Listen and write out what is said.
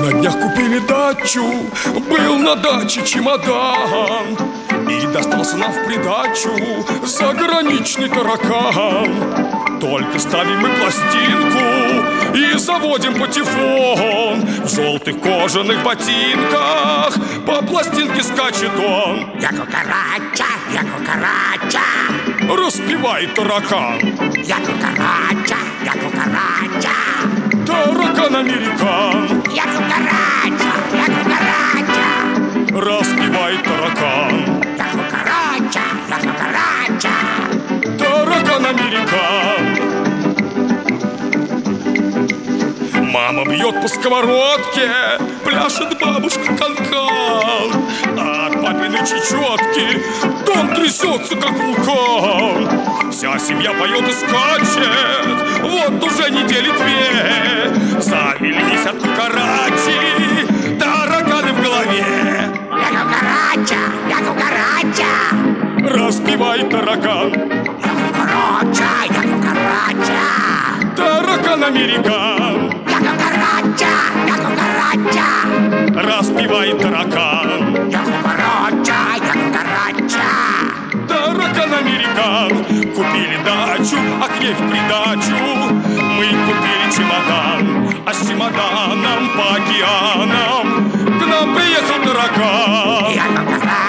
на днях купили дачу, был на даче чемодан, и достался нам в придачу заграничный таракан. Только ставим мы пластинку и заводим патефон. В желтых кожаных ботинках по пластинке скачет он. Я кукарача, я кукарача, распевает таракан. я кукарача, я кукарача, Таракан-американ, я кукарача, я кукарача, распевает таракан. я кукарача, я кукарача. Таракан-американ. Мама бьет по сковородке, пляшет бабушка канкан, а от папиной чечетки дом трясется, как вулкан. Вся семья поет и скачет, вот уже недели две. Завелись от кукарачи тараканы в голове. Я кукарача, я кукарача, Распевает таракан. я кукарача, я кукарача, Таракан-американ, я кукарача, я кукарача, распевает таракан. я кукарача, я кукарача. Таракан-американ. Купили дачу, а к ней в придачу мы купили чемодан, а с чемоданом по океанам к нам приехал таракан. Я кукарача.